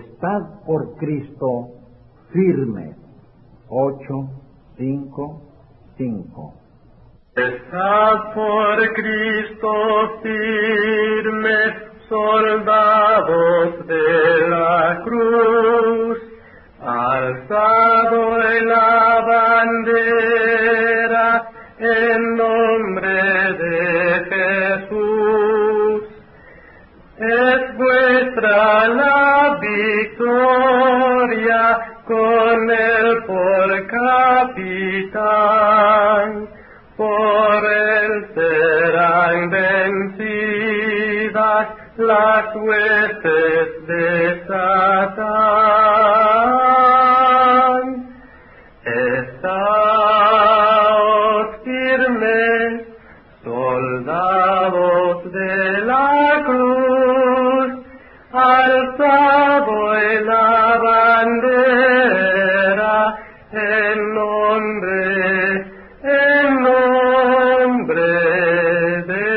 Estad por Cristo firmes. 8, 5, 5. Estad por Cristo firmes, soldados de la cruz, alzado en la bandera en nombre de Jesús. Es vuestra la victoria con él por capitán, por él serán vencidas las huestes de Satán. Estaos firmes, soldados de la cruz, alzado en la bandera en nombre de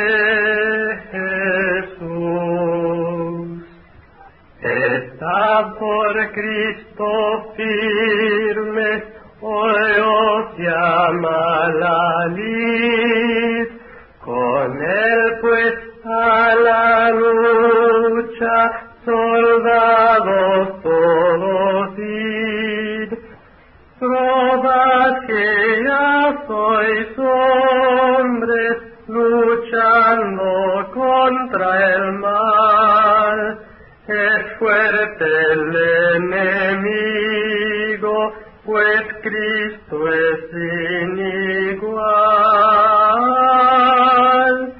Jesús. Estad por Cristo firmes, hoy os llama la lid, con él pues a la lucha, soldados todos id. Probad que ya sois hombres, luchando contra el mal. Es fuerte el enemigo, pues Cristo es sin igual.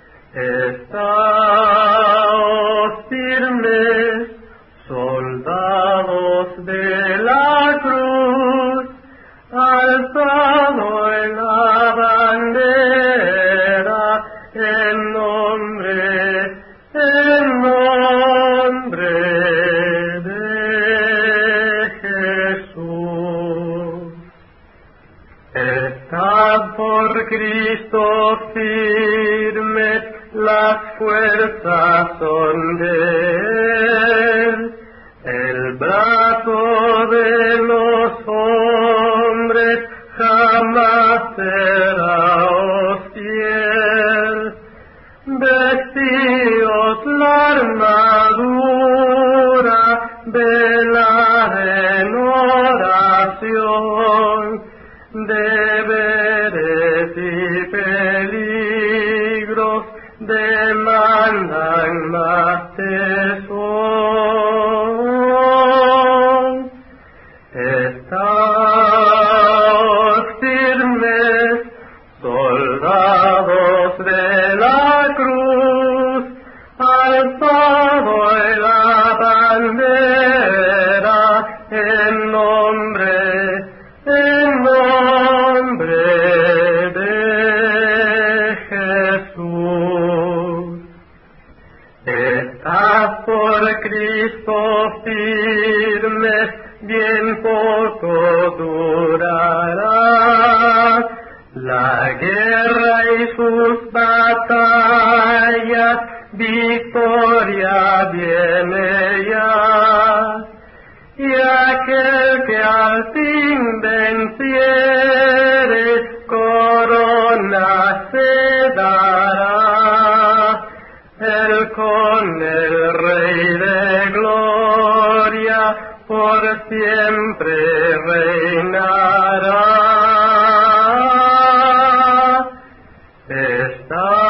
Estaos firmes, soldados de la cruz, alzado en la bandera en nombre de Jesús. Estad por Cristo firmes, las fuerzas son de él, el brazo de los hombres jamás será hostil. Vestíos la armadura, velad en oración, deberes y peligros demandan más tesón. Estaos firmes, soldados de la cruz, alzado en la bandera en nombre de Jesús. Estad por Cristo firmes, bien poco durará la guerra y sus batallas, victoria viene ya. Y aquel que al fin venciere, corona se dará. Él con el Rey de gloria por siempre reinará. Está